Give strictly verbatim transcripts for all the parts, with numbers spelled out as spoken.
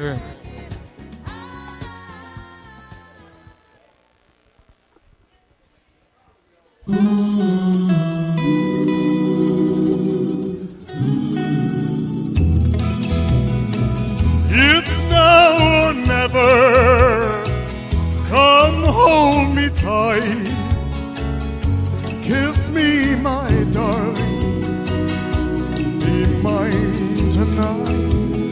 Sure. It's now or never. Come hold me tight. Kiss me, my darling. Be mine tonight.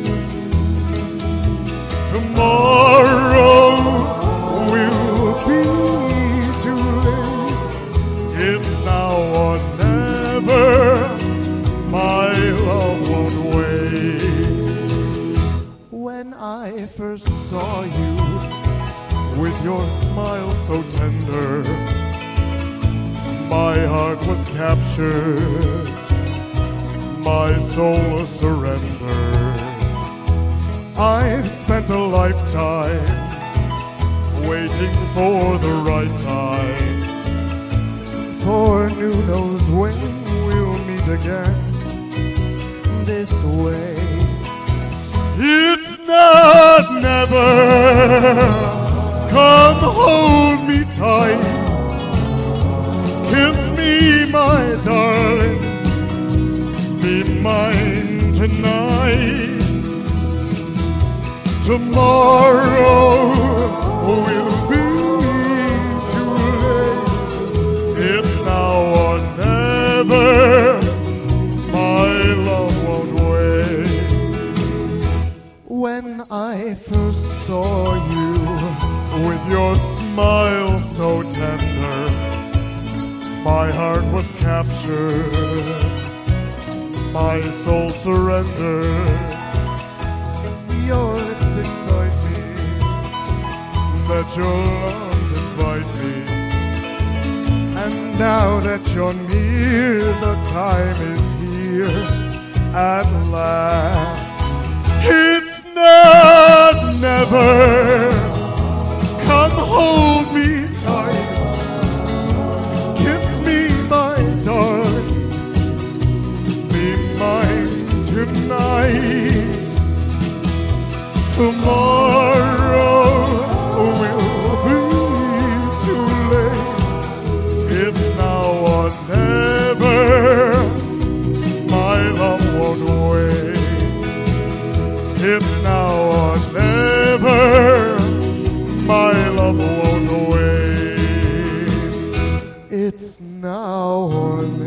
Tomorrow will be too late. It's now or never. My love won't wait. When I first saw you, with your smile so tender, my heart was captured, my soul a surrender. I've spent a lifetime waiting for the right time, for who knows when we'll meet again this way. It's not never. Come hold me tight. Kiss me, my darling. Be mine tonight. Tomorrow will be too late. It's now or never. My love won't wait. When I first saw you, with your smile so tender, my heart was captured, my soul surrendered. Your lips excite me, that your lungs invite me, and now that you're near, the time is here at last. It's not never. Come hold me tight. Kiss me, my darling. Be mine tonight. Tomorrow will be too late. It's now or never. My love won't wait. It's now or never. My love won't wait. It's now or never.